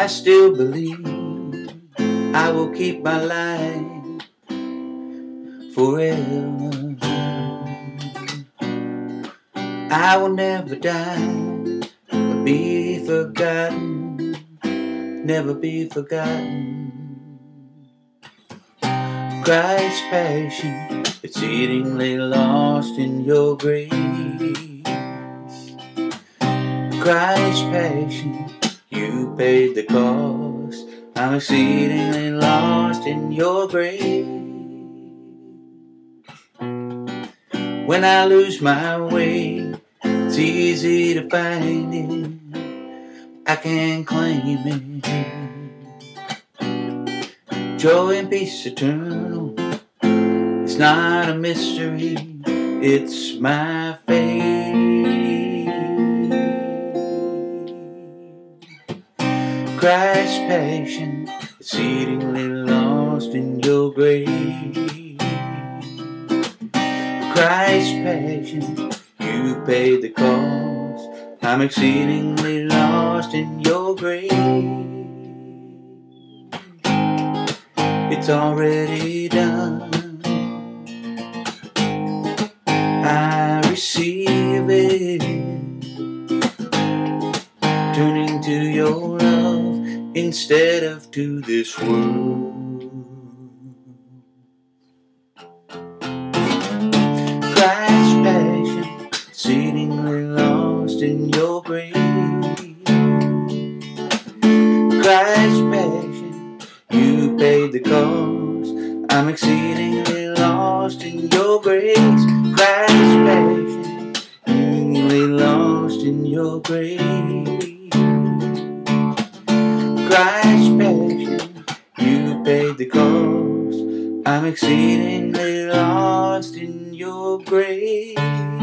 still believe I will keep my life forever. I will never die, but be forgotten, never be forgotten. Christ's passion, exceedingly lost in your grace. Christ's passion, you paid the cost. I'm exceedingly lost in your grace. When I lose my way, it's easy to find it. I can claim it. Joy and peace eternal, it's not a mystery, it's my faith. Christ's passion, exceedingly lost in your grace. Christ's passion, you paid the cost. I'm exceedingly lost in your grace. It's already done. I receive it, turning to your love instead of to this world. Christ's passion, exceedingly lost in your grace. Christ's passion, you paid the cost. I'm exceedingly lost in your grace. Christ's passion, exceedingly lost in your grace. Christ's passion, you paid the cost. I'm exceedingly lost in your grace.